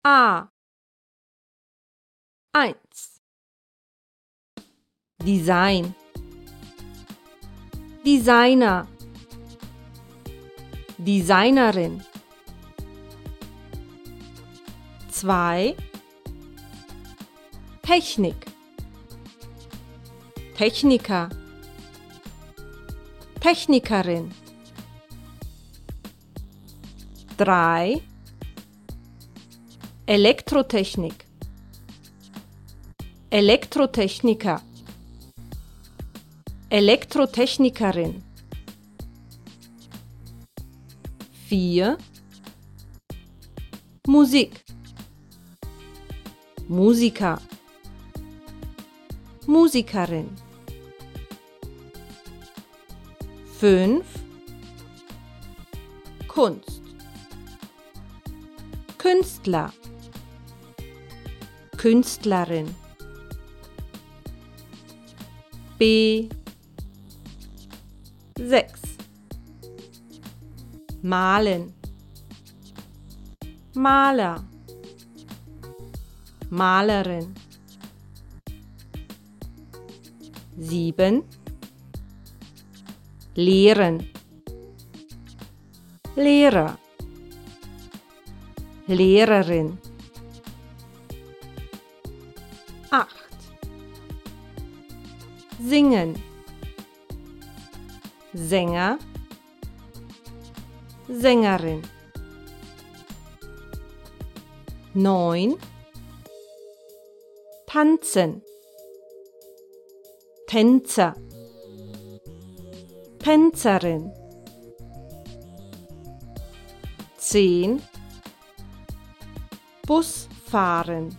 A. 1. Design. Designer. Designerin. 2. Technik. Techniker. Technikerin. 3. Elektrotechnik. Elektrotechniker. Elektrotechnikerin. 4. Musik. Musiker. Musikerin. 5. Kunst. Künstler. Künstlerin. B. 6. Malen. Maler. Malerin. 7. Lehren. Lehrer. Lehrerin. 8. Singen. Sänger. Sängerin. 9. Tanzen. Tänzer. Tänzerin. 10. Busfahren.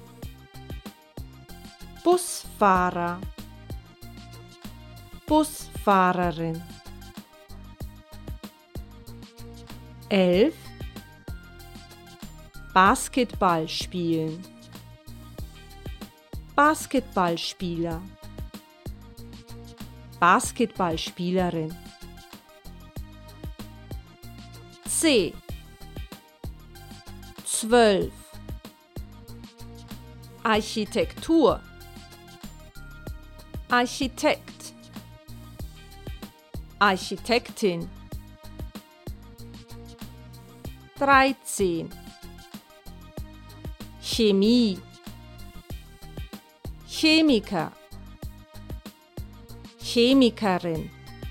Busfahrer. Busfahrerin. 11. Basketball spielen. Basketballspieler. Basketballspielerin. C. 12. Architektur. Architekt. Architektin. 13. Chemie. Chemiker. Chemikerin.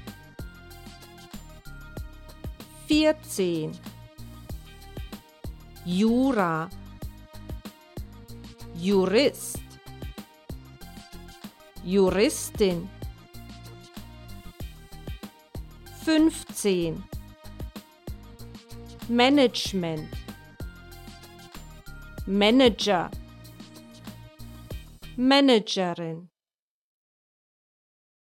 14. Jura. Jurist. Juristin. 15. Management. Manager. Managerin.